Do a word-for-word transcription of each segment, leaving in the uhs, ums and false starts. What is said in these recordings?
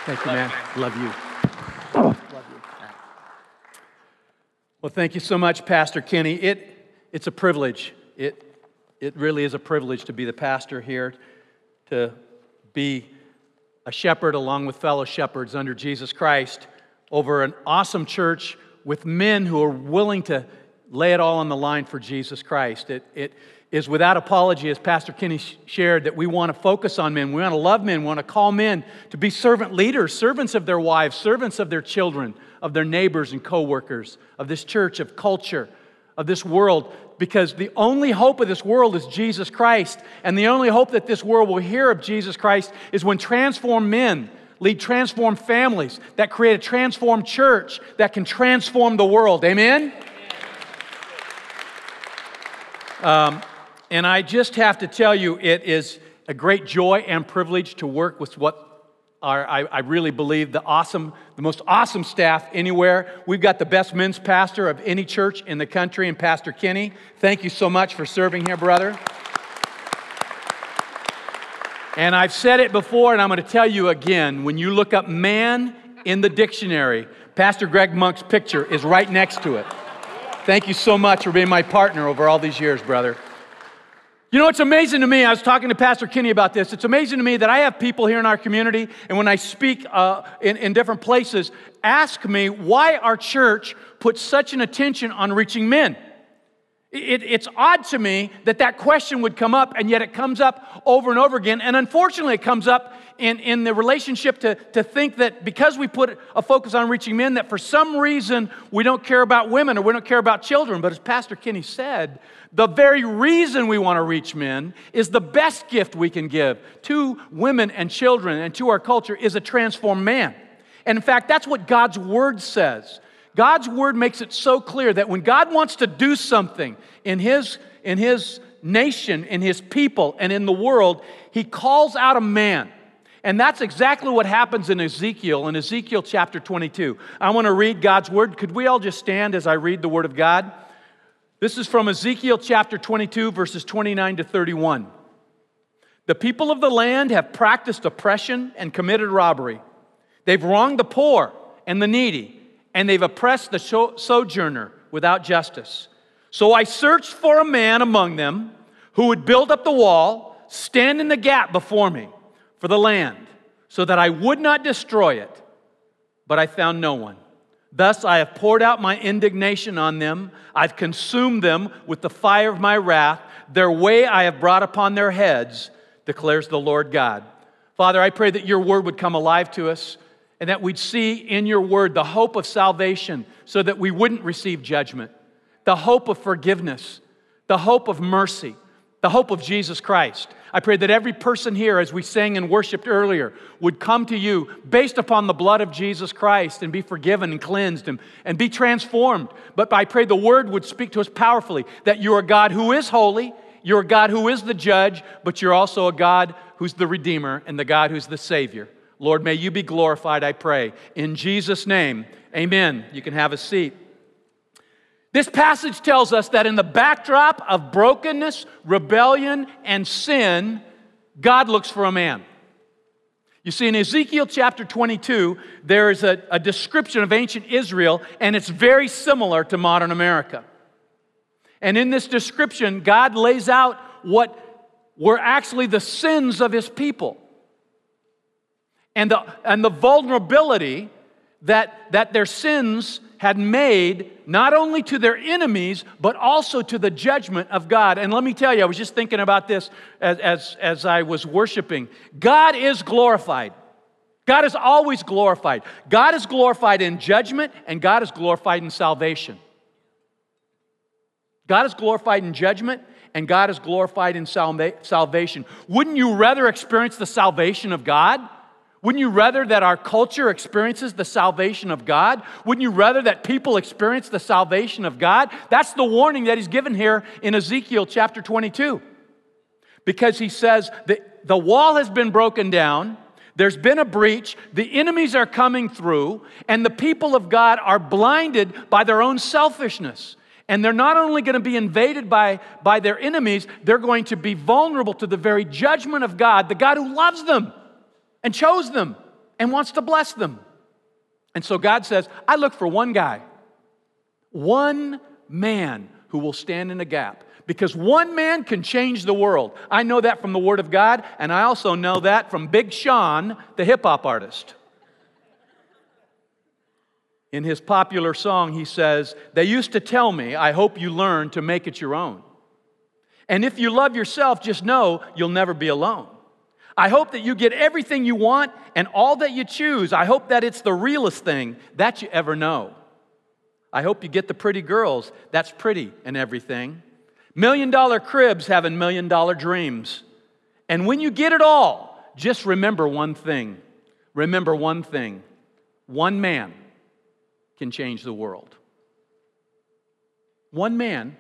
Thank you, man. Love you. Love you. Well, thank you so much, Pastor Kenny. It, it's a privilege. It, it really is a privilege to be the pastor here, to be a shepherd along with fellow shepherds under Jesus Christ over an awesome church with men who are willing to lay it all on the line for Jesus Christ. It, it is without apology, as Pastor Kenny shared, that we want to focus on men. We want to love men. We want to call men to be servant leaders, servants of their wives, servants of their children, of their neighbors and co-workers, of this church, of culture, of this world, because the only hope of this world is Jesus Christ, and the only hope that this world will hear of Jesus Christ is when transformed men lead transformed families that create a transformed church that can transform the world. Amen? Um, and I just have to tell you, it is a great joy and privilege to work with what are, I, I really believe, the awesome, the most awesome staff anywhere. We've got the best men's pastor of any church in the country, and Pastor Kenny. Thank you so much for serving here, brother. And I've said it before, and I'm going to tell you again. When you look up man in the dictionary, Pastor Greg Monk's picture is right next to it. Thank you so much for being my partner over all these years, brother. You know, it's amazing to me, I was talking to Pastor Kenny about this, it's amazing to me that I have people here in our community, and when I speak uh, in, in different places, ask me why our church puts such an attention on reaching men. It, it's odd to me that that question would come up, and yet it comes up over and over again. And unfortunately, it comes up in, in the relationship to, to think that because we put a focus on reaching men, that for some reason we don't care about women or we don't care about children. But as Pastor Kenny said, the very reason we want to reach men is the best gift we can give to women and children and to our culture is a transformed man. And in fact, that's what God's Word says. God's Word makes it so clear that when God wants to do something in His, in His nation, in His people, and in the world, He calls out a man. And that's exactly what happens in Ezekiel, in Ezekiel chapter twenty-two. I want to read God's Word. Could we all just stand as I read the Word of God? This is from Ezekiel chapter twenty-two, verses twenty-nine to thirty-one. The people of the land have practiced oppression and committed robbery. They've wronged the poor and the needy, and they've oppressed the sojourner without justice. So I searched for a man among them who would build up the wall, stand in the gap before me for the land, so that I would not destroy it. But I found no one. Thus I have poured out my indignation on them. I've consumed them with the fire of my wrath. Their way I have brought upon their heads, declares the Lord God. Father, I pray that your word would come alive to us, and that we'd see in your word the hope of salvation so that we wouldn't receive judgment, the hope of forgiveness, the hope of mercy, the hope of Jesus Christ. I pray that every person here, as we sang and worshiped earlier, would come to you based upon the blood of Jesus Christ and be forgiven and cleansed and, and be transformed. But I pray the word would speak to us powerfully, that you're a God who is holy, you're a God who is the judge, but you're also a God who's the Redeemer and the God who's the Savior. Lord, may you be glorified, I pray. In Jesus' name, amen. You can have a seat. This passage tells us that in the backdrop of brokenness, rebellion, and sin, God looks for a man. You see, in Ezekiel chapter twenty-two, there is a, a description of ancient Israel, and it's very similar to modern America. And in this description, God lays out what were actually the sins of His people. And the, and the vulnerability that, that their sins had made not only to their enemies, but also to the judgment of God. And let me tell you, I was just thinking about this as, as, as I was worshiping. God is glorified. God is always glorified. God is glorified in judgment, and God is glorified in salvation. God is glorified in judgment, and God is glorified in salva- salvation. Wouldn't you rather experience the salvation of God? Wouldn't you rather that our culture experiences the salvation of God? Wouldn't you rather that people experience the salvation of God? That's the warning that He's given here in Ezekiel chapter twenty-two. Because He says that the wall has been broken down, there's been a breach, the enemies are coming through, and the people of God are blinded by their own selfishness. And they're not only going to be invaded by, by their enemies, they're going to be vulnerable to the very judgment of God, the God who loves them and chose them and wants to bless them. And so God says, I look for one guy, one man who will stand in the gap. Because one man can change the world. I know that from the Word of God, and I also know that from Big Sean, the hip-hop artist. In his popular song, he says, they used to tell me, I hope you learn to make it your own. And if you love yourself, just know you'll never be alone. I hope that you get everything you want and all that you choose. I hope that it's the realest thing that you ever know. I hope you get the pretty girls. That's pretty and everything. Million dollar cribs having million dollar dreams. And when you get it all, just remember one thing. Remember one thing. One man can change the world. One man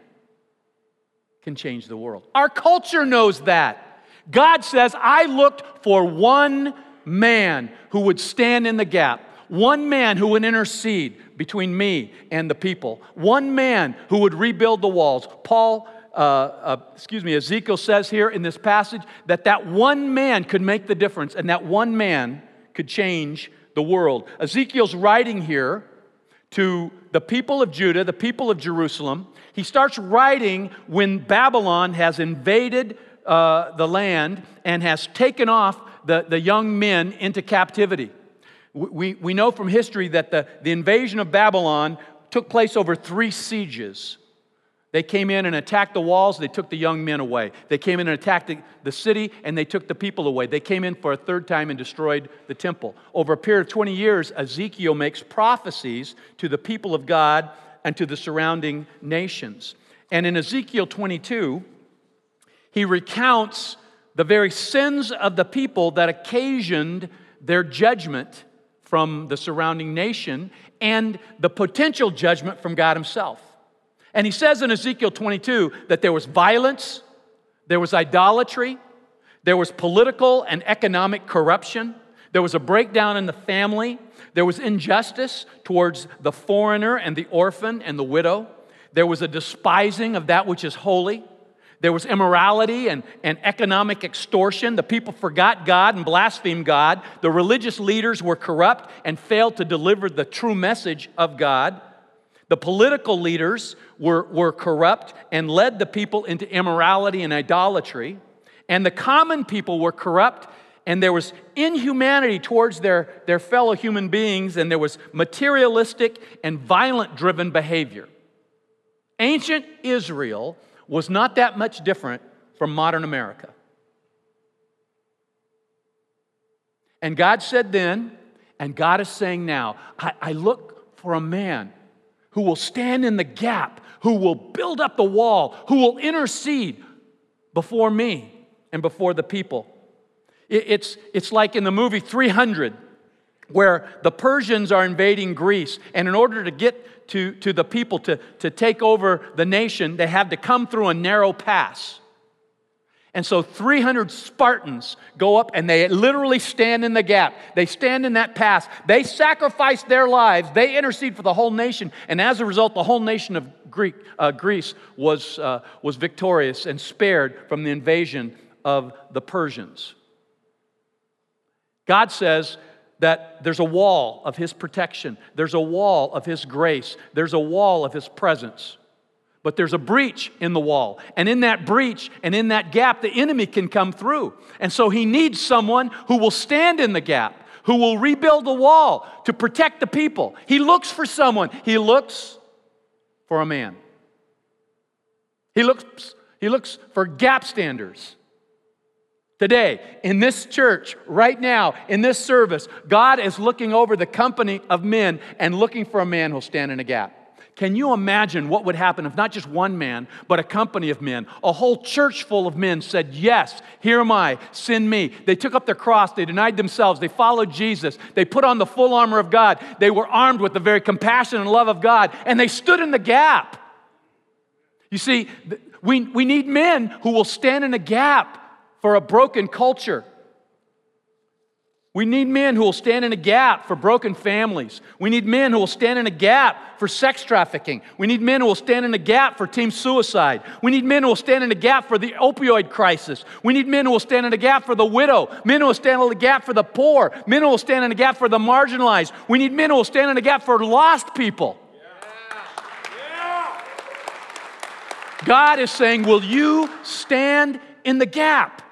can change the world. Our culture knows that. God says, I looked for one man who would stand in the gap. One man who would intercede between me and the people. One man who would rebuild the walls. Paul, uh, uh, excuse me, Ezekiel says here in this passage that that one man could make the difference and that one man could change the world. Ezekiel's writing here to the people of Judah, the people of Jerusalem. He starts writing when Babylon has invaded uh, the land and has taken off the, the young men into captivity. We, we know from history that the, the invasion of Babylon took place over three sieges. They came in and attacked the walls, they took the young men away. They came in and attacked the, the city, and they took the people away. They came in for a third time and destroyed the temple. Over a period of twenty years, Ezekiel makes prophecies to the people of God and to the surrounding nations. And in Ezekiel twenty-two, he recounts the very sins of the people that occasioned their judgment from the surrounding nation and the potential judgment from God himself. And he says in Ezekiel twenty-two that there was violence, there was idolatry, there was political and economic corruption, there was a breakdown in the family, there was injustice towards the foreigner and the orphan and the widow, there was a despising of that which is holy, there was immorality and, and economic extortion. The people forgot God and blasphemed God. The religious leaders were corrupt and failed to deliver the true message of God. The political leaders were, were corrupt and led the people into immorality and idolatry. And the common people were corrupt, and there was inhumanity towards their, their fellow human beings, and there was materialistic and violent-driven behavior. Ancient Israel was not that much different from modern America. And God said then, and God is saying now, I, I look for a man who will stand in the gap, who will build up the wall, who will intercede before me and before the people. It, it's, it's like in the movie three hundred, where the Persians are invading Greece, and in order to get to, to the people to, to take over the nation, they have to come through a narrow pass. And so three hundred Spartans go up and they literally stand in the gap. They stand in that pass. They sacrifice their lives. They intercede for the whole nation. And as a result, the whole nation of Greek, uh, Greece was, uh, was victorious and spared from the invasion of the Persians. God says that there's a wall of His protection. There's a wall of His grace. There's a wall of His presence. But there's a breach in the wall. And in that breach and in that gap, the enemy can come through. And so He needs someone who will stand in the gap, who will rebuild the wall to protect the people. He looks for someone. He looks for a man. He looks, he looks for gap standers. Today, in this church, right now, in this service, God is looking over the company of men and looking for a man who'll stand in a gap. Can you imagine what would happen if not just one man, but a company of men, a whole church full of men said, yes, here am I, send me. They took up their cross, they denied themselves, they followed Jesus, they put on the full armor of God, they were armed with the very compassion and love of God, and they stood in the gap. You see, we, we need men who will stand in a gap for a broken culture. We need men who will stand in a gap for broken families. We need men who will stand in a gap for sex trafficking. We need men who will stand in a gap for teen suicide. We need men who will stand in a gap for the opioid crisis. We need men who will stand in a gap for the widow. Men who will stand in a gap for the poor. Men who will stand in a gap for the marginalized. We need men who will stand in a gap for lost people. God is saying, will you stand in the gap?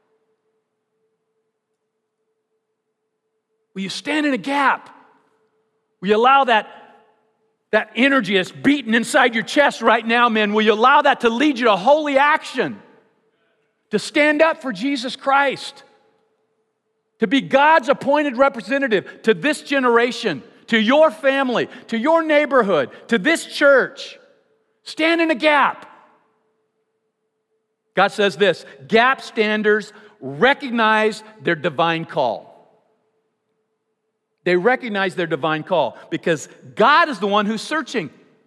Will you stand in a gap? Will you allow that, that energy that's beating inside your chest right now, men, will you allow that to lead you to holy action? To stand up for Jesus Christ? To be God's appointed representative to this generation, to your family, to your neighborhood, to this church. Stand in a gap. God says this, gap standers recognize their divine call. They recognize their divine call because God is the one who's searching.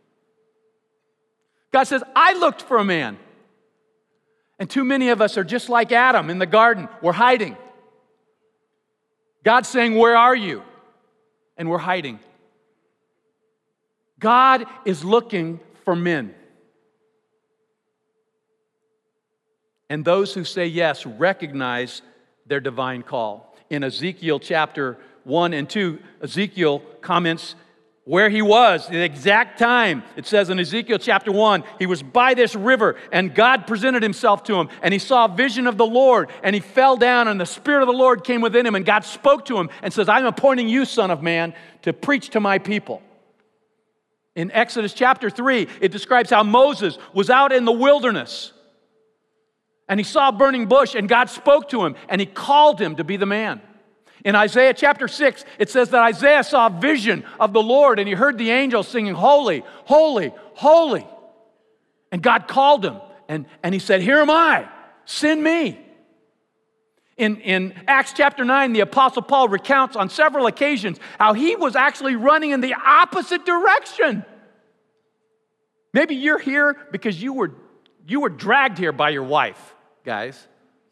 God says, I looked for a man. And too many of us are just like Adam in the garden. We're hiding. God's saying, where are you? And we're hiding. God is looking for men. And those who say yes recognize their divine call. In Ezekiel chapter one and two, Ezekiel comments where he was, the exact time. It says in Ezekiel chapter one, he was by this river, and God presented himself to him, and he saw a vision of the Lord, and he fell down, and the Spirit of the Lord came within him, and God spoke to him and says, I'm appointing you, son of man, to preach to my people. In Exodus chapter three, it describes how Moses was out in the wilderness, and he saw a burning bush, and God spoke to him, and he called him to be the man. In Isaiah chapter six, it says that Isaiah saw a vision of the Lord, and he heard the angels singing, holy, holy, holy. And God called him, and, and he said, here am I, send me. In, in Acts chapter nine, the Apostle Paul recounts on several occasions how he was actually running in the opposite direction. Maybe you're here because you were, you were dragged here by your wife, guys.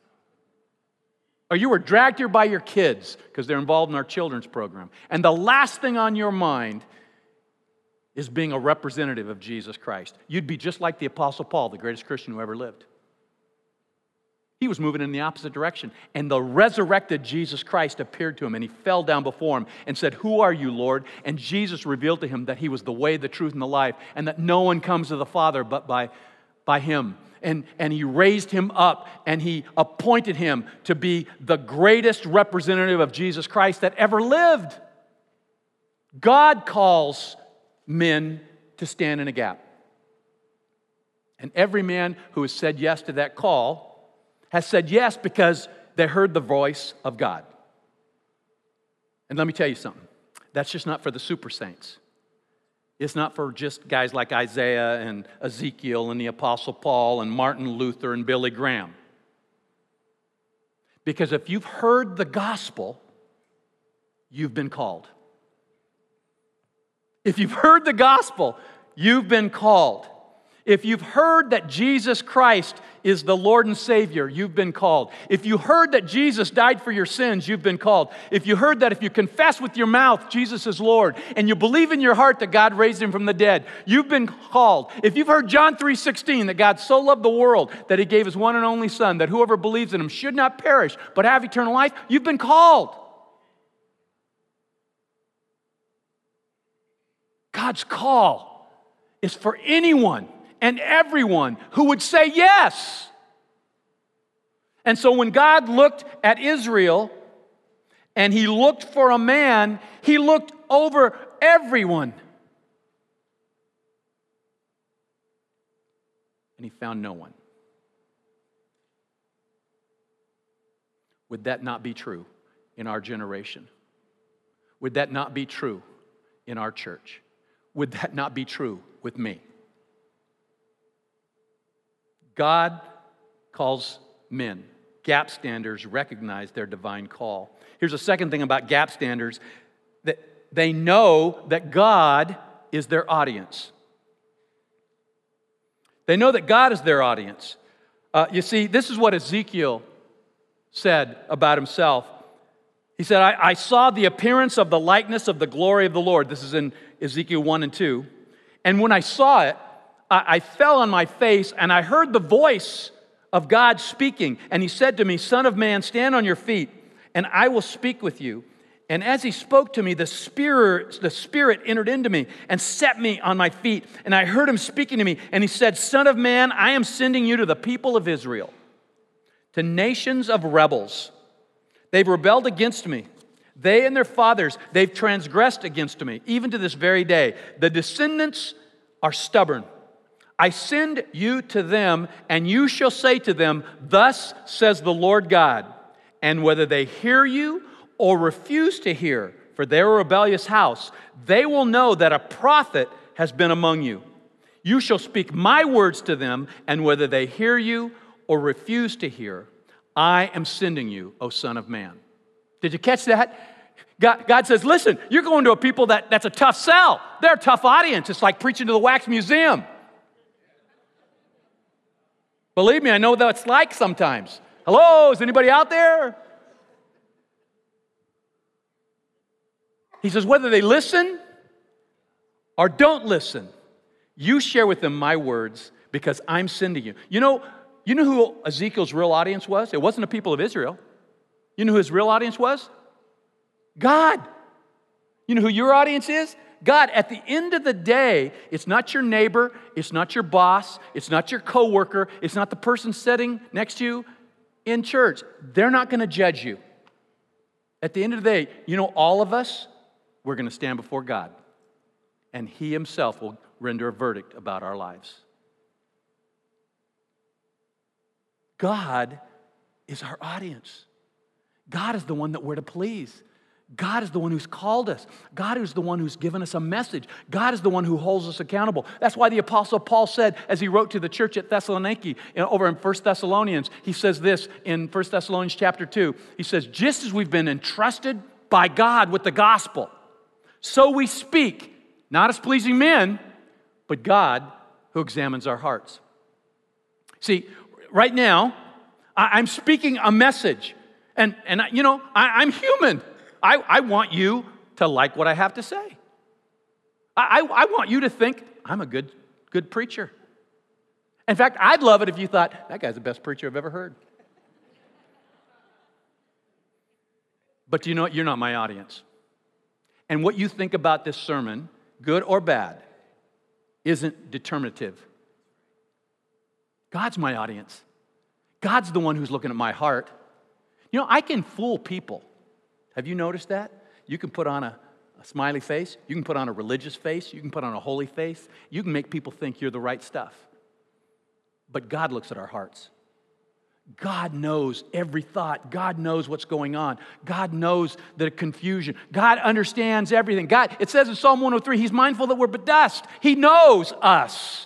Or you were dragged here by your kids because they're involved in our children's program. And the last thing on your mind is being a representative of Jesus Christ. You'd be just like the Apostle Paul, the greatest Christian who ever lived. He was moving in the opposite direction. And the resurrected Jesus Christ appeared to him, and he fell down before him and said, who are you, Lord? And Jesus revealed to him that he was the way, the truth, and the life, and that no one comes to the Father but by, by him. And, and he raised him up, and he appointed him to be the greatest representative of Jesus Christ that ever lived. God calls men to stand in a gap. And every man who has said yes to that call has said yes because they heard the voice of God. And let me tell you something. That's just not for the super saints. It's not for just guys like Isaiah and Ezekiel and the Apostle Paul and Martin Luther and Billy Graham. Because if you've heard the gospel, you've been called. If you've heard the gospel, you've been called. If you've heard that Jesus Christ is the Lord and Savior, you've been called. If you heard that Jesus died for your sins, you've been called. If you heard that if you confess with your mouth Jesus is Lord, and you believe in your heart that God raised him from the dead, you've been called. If you've heard John three sixteen, that God so loved the world that he gave his one and only Son, that whoever believes in him should not perish but have eternal life, you've been called. God's call is for anyone and everyone who would say yes. And so when God looked at Israel and he looked for a man, he looked over everyone. And he found no one. Would that not be true in our generation? Would that not be true in our church? Would that not be true with me? God calls men. Gap standers recognize their divine call. Here's a second thing about gap standers, that they know that God is their audience. They know that God is their audience. Uh, you see, this is what Ezekiel said about himself. He He said, I, I saw the appearance of the likeness of the glory of the Lord. This is in Ezekiel one and two. And when I saw it, I, I fell on my face, and I heard the voice of God speaking. And he said to me, Son of man, stand on your feet, and I will speak with you. And as he spoke to me, the Spirit, the Spirit entered into me and set me on my feet. And I heard him speaking to me, and he said, Son of man, I am sending you to the people of Israel, to nations of rebels. They've rebelled against me. They and their fathers, they've transgressed against me, even to this very day. The descendants are stubborn. I send you to them, and you shall say to them, Thus says the Lord God. And whether they hear you or refuse to hear, for their rebellious house, they will know that a prophet has been among you. You shall speak my words to them, and whether they hear you or refuse to hear, I am sending you, O Son of Man. Did you catch that? God, God says, listen, you're going to a people that, that's a tough sell. They're a tough audience. It's like preaching to the wax museum. Believe me, I know what it's like sometimes. Hello, is anybody out there? He says, whether they listen or don't listen, you share with them my words because I'm sending you. You know, you know who Ezekiel's real audience was? It wasn't the people of Israel. You know who his real audience was? God. You know who your audience is? God. At the end of the day, it's not your neighbor, it's not your boss, it's not your coworker, it's not the person sitting next to you in church. They're not going to judge you. At the end of the day, you know, all of us, we're going to stand before God, and He Himself will render a verdict about our lives. God is our audience. God is the one that we're to please. God is the one who's called us. God is the one who's given us a message. God is the one who holds us accountable. That's why the Apostle Paul said, as he wrote to the church at Thessaloniki, over in First Thessalonians, he says this in First Thessalonians chapter two. He says, just as we've been entrusted by God with the gospel, so we speak, not as pleasing men, but God who examines our hearts. See, right now, I'm speaking a message. And, and you know, I, I'm human. I, I want you to like what I have to say. I, I, I want you to think I'm a good, good preacher. In fact, I'd love it if you thought, that guy's the best preacher I've ever heard. But you know what? You're not my audience. And what you think about this sermon, good or bad, isn't determinative. God's my audience. God's the one who's looking at my heart. You know, I can fool people. Have you noticed that? You can put on a, a smiley face. You can put on a religious face. You can put on a holy face. You can make people think you're the right stuff. But God looks at our hearts. God knows every thought. God knows what's going on. God knows the confusion. God understands everything. God, it says in Psalm one oh three, He's mindful that we're but dust. He knows us.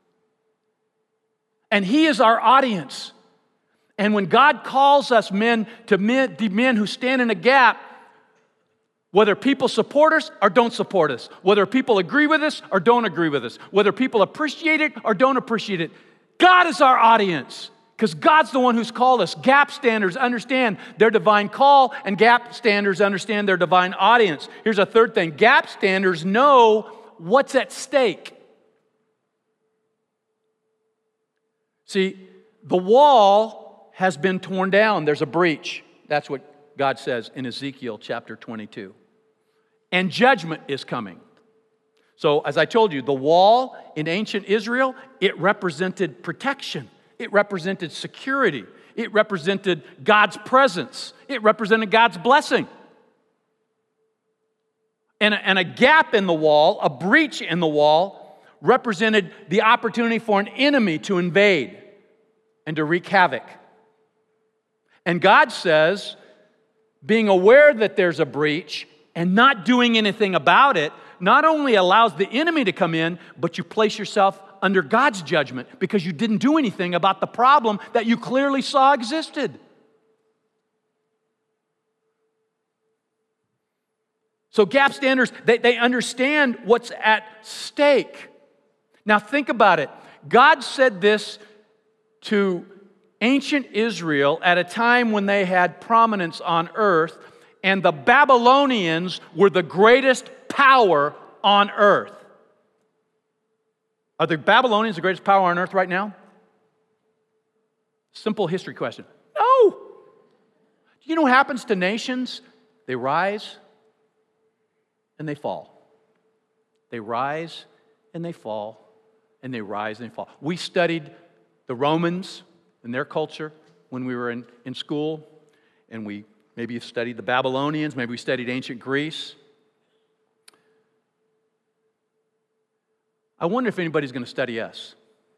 And He is our audience. And when God calls us men to men, the men who stand in a gap, whether people support us or don't support us, whether people agree with us or don't agree with us, whether people appreciate it or don't appreciate it, God is our audience. Because God's the one who's called us. Gap standers understand their divine call, and gap standers understand their divine audience. Here's a third thing. Gap standers know what's at stake. See, the wall has been torn down. There's a breach. That's what God says in Ezekiel chapter twenty-two. And judgment is coming. So, as I told you, the wall in ancient Israel, it represented protection. It represented security. It represented God's presence. It represented God's blessing. And a, and a gap in the wall, a breach in the wall, represented the opportunity for an enemy to invade and to wreak havoc. And God says, being aware that there's a breach and not doing anything about it, not only allows the enemy to come in, but you place yourself under God's judgment because you didn't do anything about the problem that you clearly saw existed. So gap standers, they, they understand what's at stake. Now think about it. God said this to ancient Israel at a time when they had prominence on earth and the Babylonians were the greatest power on earth. Are the Babylonians the greatest power on earth right now? Simple history question. No. Do you know what happens to nations? They rise and they fall. They rise and they fall, and they rise and they fall. We studied the Romans and their culture when we were in, in school, and we maybe studied the Babylonians, maybe we studied ancient Greece. I wonder if anybody's going to study us.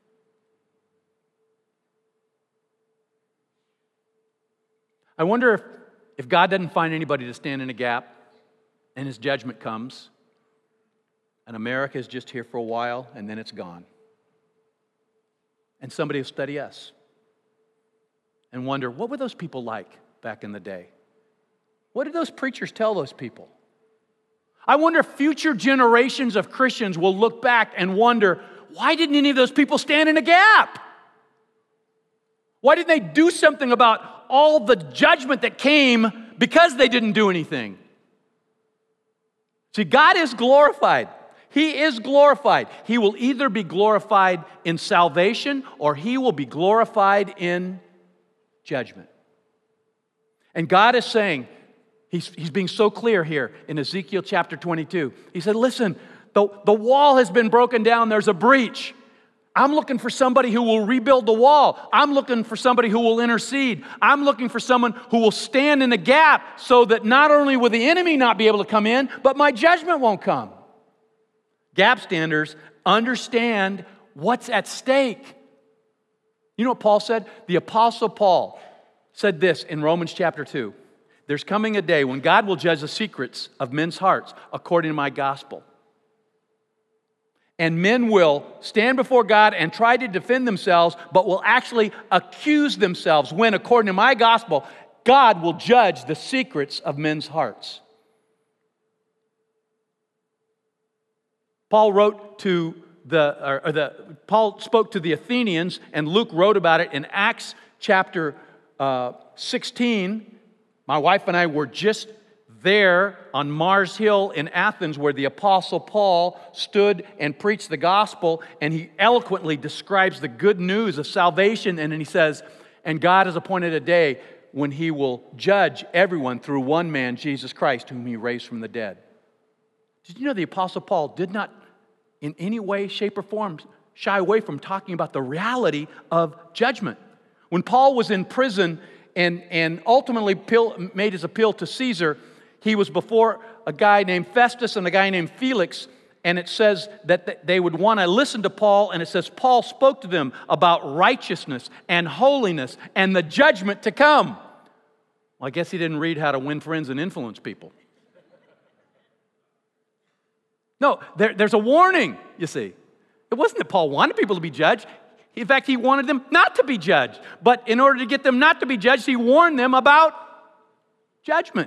I wonder if, if God doesn't find anybody to stand in a gap and His judgment comes, and America is just here for a while and then it's gone. And somebody will study us and wonder, what were those people like back in the day? What did those preachers tell those people? I wonder if future generations of Christians will look back and wonder, why didn't any of those people stand in a gap? Why didn't they do something about all the judgment that came because they didn't do anything? See, God is glorified. He is glorified. He will either be glorified in salvation or He will be glorified in judgment. And God is saying, He's, he's being so clear here in Ezekiel chapter twenty-two. He said, listen, the, the wall has been broken down. There's a breach. I'm looking for somebody who will rebuild the wall. I'm looking for somebody who will intercede. I'm looking for someone who will stand in the gap so that not only will the enemy not be able to come in, but my judgment won't come. Gap standers understand what's at stake. You know what Paul said? The Apostle Paul said this in Romans chapter two. There's coming a day when God will judge the secrets of men's hearts according to my gospel. And men will stand before God and try to defend themselves, but will actually accuse themselves when, according to my gospel, God will judge the secrets of men's hearts. Paul wrote to the, or, or the, Paul spoke to the Athenians, and Luke wrote about it in Acts chapter uh, sixteen. My wife and I were just there on Mars Hill in Athens where the Apostle Paul stood and preached the gospel, and he eloquently describes the good news of salvation, and then he says, and God has appointed a day when He will judge everyone through one man, Jesus Christ, whom He raised from the dead. Did you know the Apostle Paul did not in any way, shape, or form shy away from talking about the reality of judgment? When Paul was in prison and, and ultimately appeal, made his appeal to Caesar, he was before a guy named Festus and a guy named Felix, and it says that they would want to listen to Paul, and it says Paul spoke to them about righteousness and holiness and the judgment to come. Well, I guess he didn't read How to Win Friends and Influence People. No, there, there's a warning, you see. It wasn't that Paul wanted people to be judged. In fact, he wanted them not to be judged. But in order to get them not to be judged, he warned them about judgment.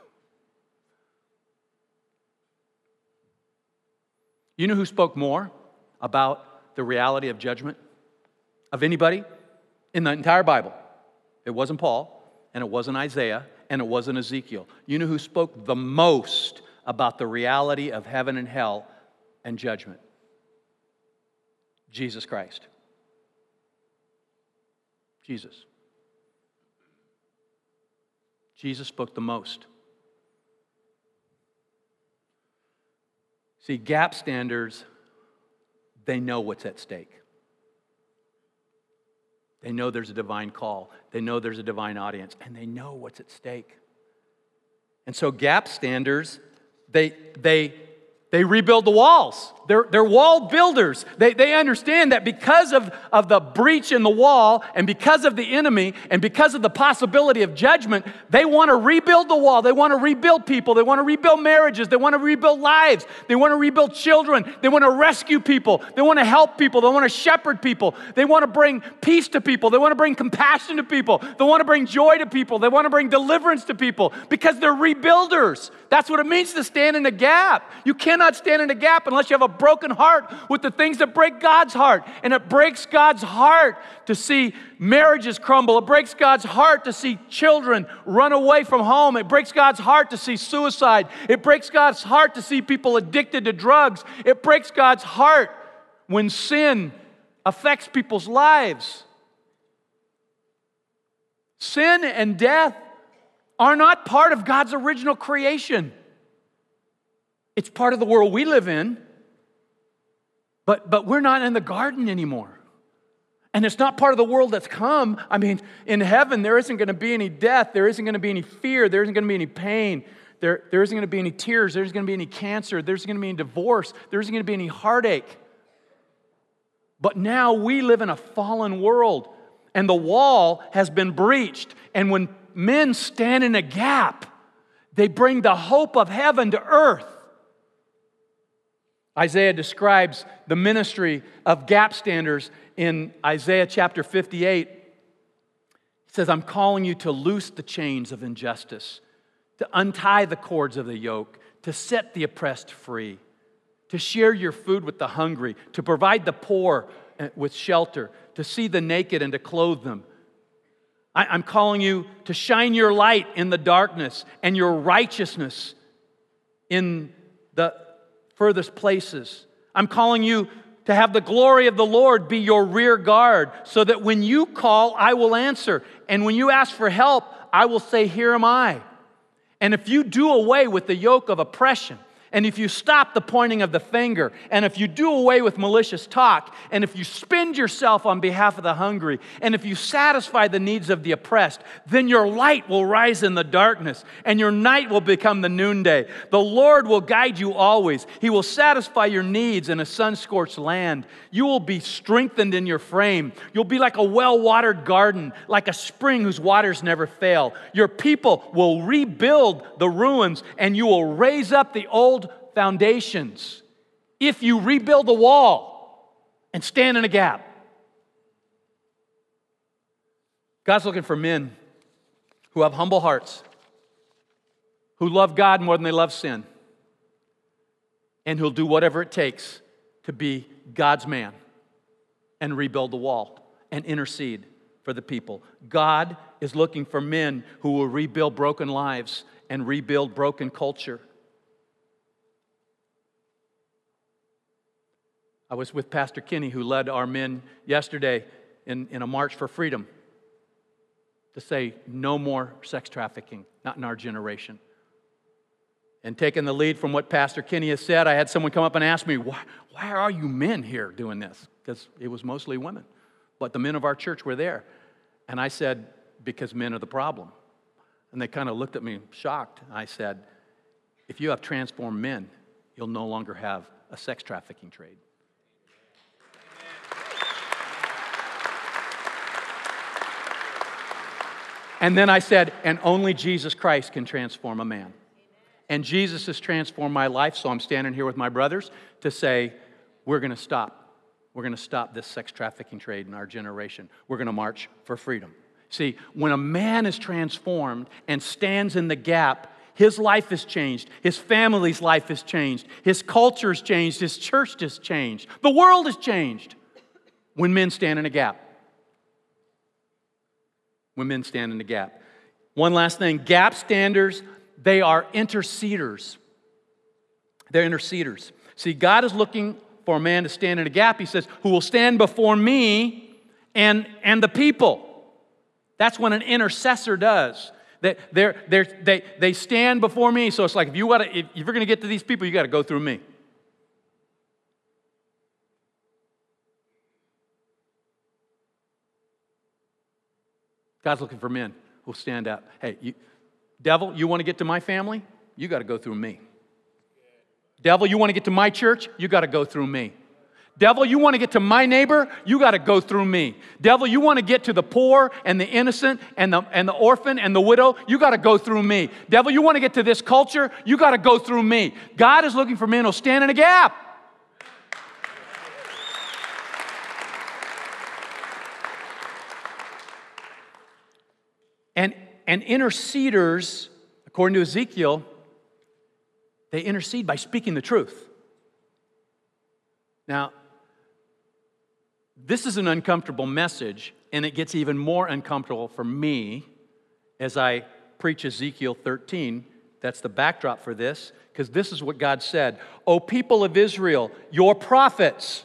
You know who spoke more about the reality of judgment of anybody in the entire Bible? It wasn't Paul, and it wasn't Isaiah, and it wasn't Ezekiel. You know who spoke the most about the reality of heaven and hell and judgment? Jesus Christ. Jesus. Jesus spoke the most. See, gap standers, they know what's at stake. They know there's a divine call. They know there's a divine audience, and they know what's at stake. And so gap standers, they, they, they rebuild the walls. They're, they're wall builders. They, they understand that because of, of the breach in the wall and because of the enemy and because of the possibility of judgment, they want to rebuild the wall. They want to rebuild people. They want to rebuild marriages. They want to rebuild lives. They want to rebuild children. They want to rescue people. They want to help people. They want to shepherd people. They want to bring peace to people. They want to bring compassion to people. They want to bring joy to people. They want to bring deliverance to people because they're rebuilders. That's what it means to stand in the gap. You cannot cannot stand in the gap unless you have a broken heart with the things that break God's heart. And it breaks God's heart to see marriages crumble. It breaks God's heart to see children run away from home. It breaks God's heart to see suicide. It breaks God's heart to see people addicted to drugs. It breaks God's heart when sin affects people's lives. Sin and death are not part of God's original creation. It's part of the world we live in, but, but we're not in the garden anymore. And it's not part of the world that's come. I mean, in heaven, there isn't going to be any death. There isn't going to be any fear. There isn't going to be any pain. There, there isn't going to be any tears. There isn't going to be any cancer. There isn't going to be any divorce. There isn't going to be any heartache. But now we live in a fallen world, and the wall has been breached. And when men stand in a gap, they bring the hope of heaven to earth. Isaiah describes the ministry of gap standers in Isaiah chapter fifty-eight. He says, I'm calling you to loose the chains of injustice, to untie the cords of the yoke, to set the oppressed free, to share your food with the hungry, to provide the poor with shelter, to see the naked and to clothe them. I'm calling you to shine your light in the darkness and your righteousness in the furthest places. I'm calling you to have the glory of the Lord be your rear guard, so that when you call, I will answer. And when you ask for help, I will say, here am I. And if you do away with the yoke of oppression, and if you stop the pointing of the finger, and if you do away with malicious talk, and if you spend yourself on behalf of the hungry, and if you satisfy the needs of the oppressed, then your light will rise in the darkness, and your night will become the noonday. The Lord will guide you always. He will satisfy your needs in a sun-scorched land. You will be strengthened in your frame. You'll be like a well-watered garden, like a spring whose waters never fail. Your people will rebuild the ruins, and you will raise up the old foundations if you rebuild the wall and stand in a gap. God's looking for men who have humble hearts, who love God more than they love sin, and who'll do whatever it takes to be God's man and rebuild the wall and intercede for the people. God is looking for men who will rebuild broken lives and rebuild broken culture. I was with Pastor Kenny, who led our men yesterday in, in a march for freedom to say no more sex trafficking, not in our generation. And taking the lead from what Pastor Kenny has said, I had someone come up and ask me, why, why are you men here doing this? Because it was mostly women. But the men of our church were there. And I said, because men are the problem. And they kind of looked at me shocked. I said, if you have transformed men, you'll no longer have a sex trafficking trade. And then I said, and only Jesus Christ can transform a man. And Jesus has transformed my life, so I'm standing here with my brothers to say, we're going to stop. We're going to stop this sex trafficking trade in our generation. We're going to march for freedom. See, when a man is transformed and stands in the gap, his life is changed. His family's life has changed. His culture has changed. His church has changed. The world has changed when men stand in a gap. When men stand in the gap. One last thing, gap standers, they are interceders. They're interceders. See, God is looking for a man to stand in a gap. He says, who will stand before me and, and the people. That's what an intercessor does. They, they're, they're, they, they stand before me. So it's like, if, you wanna, if you're going to get to these people, you got to go through me. God's looking for men who'll stand up. Hey, you, devil, you want to get to my family? You got to go through me. Devil, you want to get to my church? You got to go through me. Devil, you want to get to my neighbor? You got to go through me. Devil, you want to get to the poor and the innocent and the, and the orphan and the widow? You got to go through me. Devil, you want to get to this culture? You got to go through me. God is looking for men who'll stand in a gap. And, and interceders, according to Ezekiel, they intercede by speaking the truth. Now, this is an uncomfortable message, and it gets even more uncomfortable for me as I preach Ezekiel thirteen. That's the backdrop for this, because this is what God said. O people of Israel, your prophets,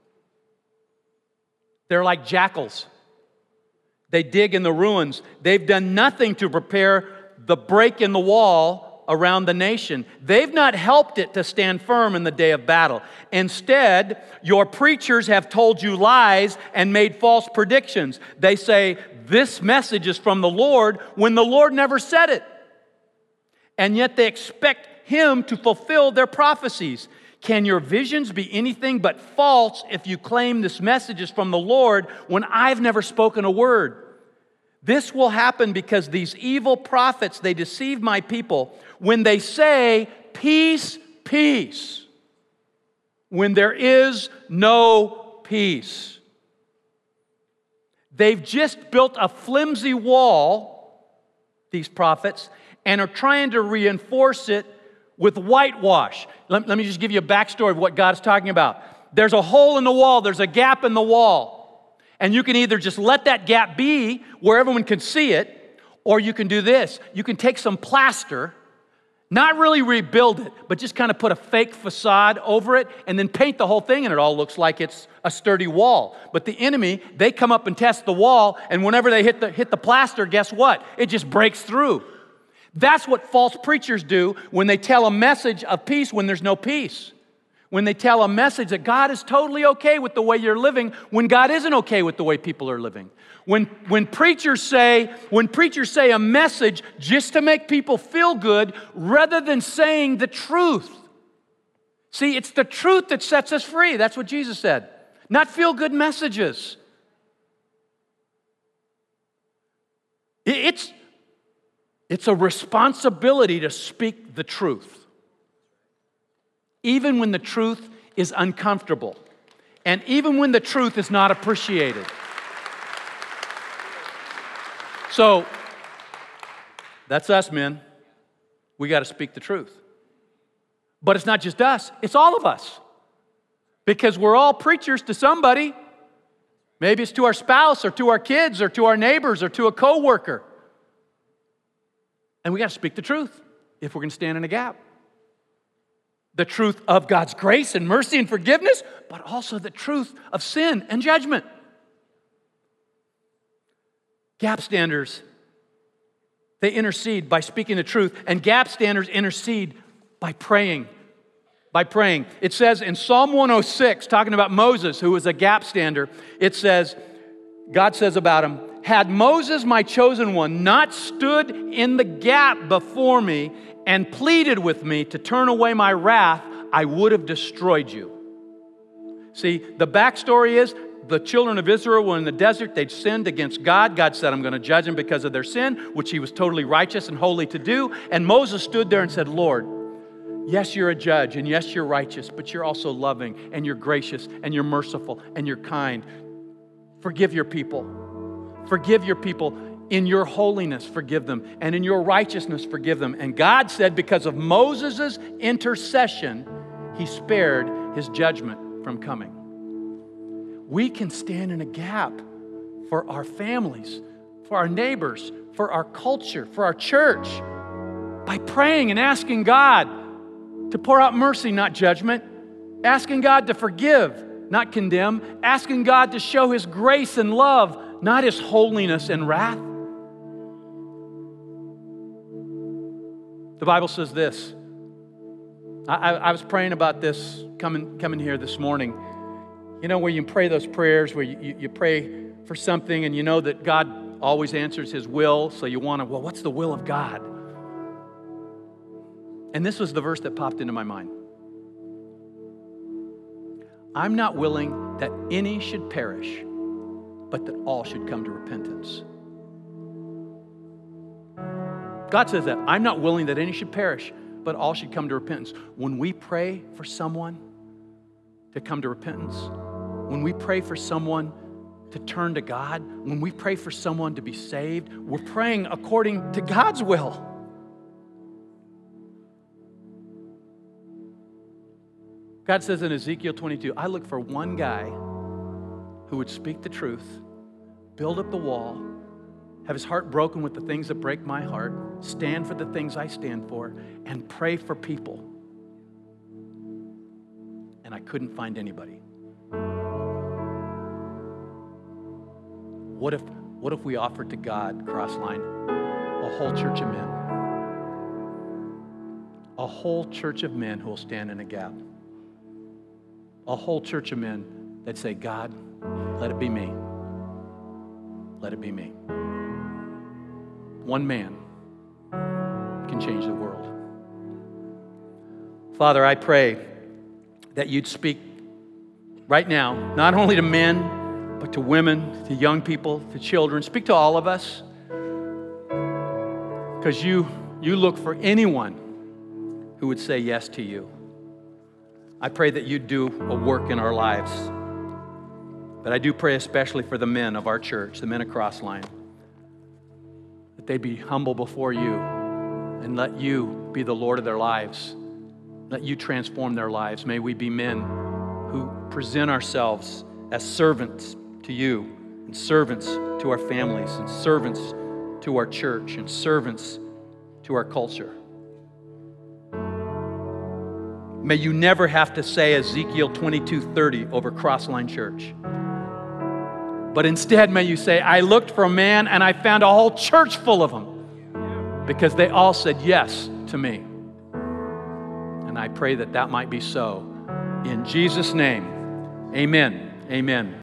they're like jackals. They dig in the ruins. They've done nothing to prepare the break in the wall around the nation. They've not helped it to stand firm in the day of battle. Instead, your preachers have told you lies and made false predictions. They say, this message is from the Lord, when the Lord never said it. And yet they expect Him to fulfill their prophecies. Can your visions be anything but false if you claim this message is from the Lord when I've never spoken a word? This will happen because these evil prophets, they deceive my people when they say, peace, peace, when there is no peace. They've just built a flimsy wall, these prophets, and are trying to reinforce it with whitewash. Let, let me just give you a backstory of what God's talking about. There's a hole in the wall, there's a gap in the wall. And you can either just let that gap be where everyone can see it, or you can do this. You can take some plaster, not really rebuild it, but just kind of put a fake facade over it and then paint the whole thing, and it all looks like it's a sturdy wall. But the enemy, they come up and test the wall, and whenever they hit the, hit the plaster, guess what? It just breaks through. That's what false preachers do when they tell a message of peace when there's no peace. When they tell a message that God is totally okay with the way you're living when God isn't okay with the way people are living. When, when preachers say, when preachers say a message just to make people feel good rather than saying the truth. See, it's the truth that sets us free. That's what Jesus said. Not feel-good messages. It's, it's a responsibility to speak the truth. Even when the truth is uncomfortable, and even when the truth is not appreciated. So, that's us, men. We got to speak the truth. But it's not just us, it's all of us. Because we're all preachers to somebody. Maybe it's to our spouse, or to our kids, or to our neighbors, or to a coworker. And we got to speak the truth if we're going to stand in a gap. The truth of God's grace and mercy and forgiveness, but also the truth of sin and judgment. Gap standers, they intercede by speaking the truth, and gap standers intercede by praying. By praying. It says in Psalm one oh six, talking about Moses, who was a gap stander, it says, God says about him, had Moses, my chosen one, not stood in the gap before me and pleaded with me to turn away my wrath, I would have destroyed you. See, the backstory is the children of Israel were in the desert. They'd sinned against God. God said, I'm going to judge them because of their sin, which He was totally righteous and holy to do. And Moses stood there and said, Lord, yes, you're a judge, and yes, you're righteous, but you're also loving, and you're gracious, and you're merciful, and you're kind. Forgive your people. Forgive your people. In your holiness, forgive them. And in your righteousness, forgive them. And God said, because of Moses' intercession, He spared His judgment from coming. We can stand in a gap for our families, for our neighbors, for our culture, for our church, by praying and asking God to pour out mercy, not judgment, asking God to forgive, not condemn, asking God to show His grace and love, not His holiness and wrath. The Bible says this. I, I, I was praying about this coming, coming here this morning. You know, where you pray those prayers, where you, you, you pray for something and you know that God always answers His will, so you want to, well, what's the will of God? And this was the verse that popped into my mind. I'm not willing that any should perish, but that all should come to repentance. God says that. I'm not willing that any should perish, but all should come to repentance. When we pray for someone to come to repentance, when we pray for someone to turn to God, when we pray for someone to be saved, we're praying according to God's will. God says in Ezekiel twenty-two, I look for one guy who would speak the truth, build up the wall, have his heart broken with the things that break my heart, stand for the things I stand for, and pray for people. And I couldn't find anybody. What if, what if we offered to God, Crossline, a whole church of men? A whole church of men who will stand in a gap. A whole church of men that say, God, let it be me. Let it be me. One man can change the world. Father, I pray that you'd speak right now, not only to men, but to women, to young people, to children. Speak to all of us, because you, you look for anyone who would say yes to you. I pray that you'd do a work in our lives. But I do pray especially for the men of our church, the men of Crossline, that they'd be humble before you and let you be the Lord of their lives. Let you transform their lives. May we be men who present ourselves as servants to you, and servants to our families, and servants to our church, and servants to our culture. May you never have to say Ezekiel twenty-two thirty over Crossline Church. But instead, may you say, I looked for a man and I found a whole church full of them, because they all said yes to me. And I pray that that might be so. In Jesus' name, amen. Amen.